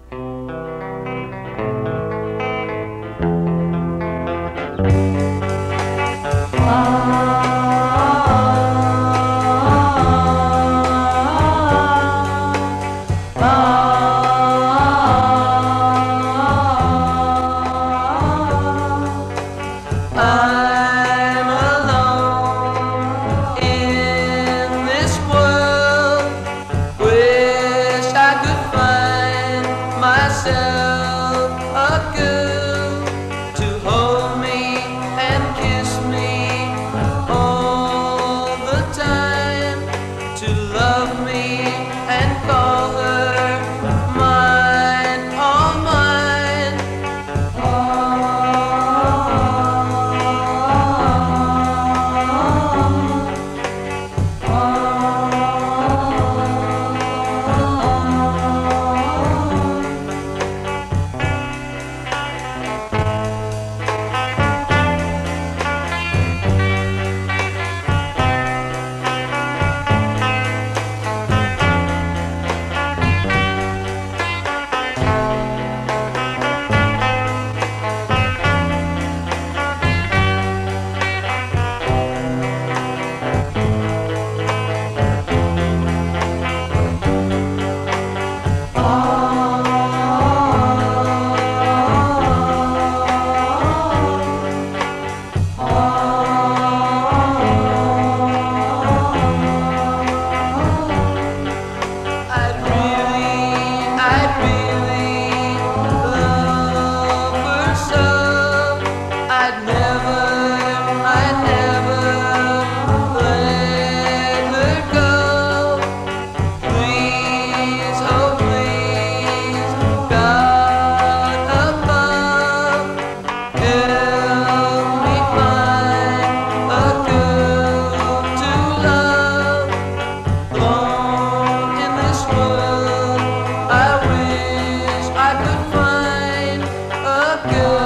I'm alone in this world. Wish I could find myself a girl to hold me and kiss me all the time, to love me and call her mine, all mine. I'd really love her so. I'd never let her go. Please, oh please, God above, help me find a girl to love. Alone in this world, I wish I could find a girl.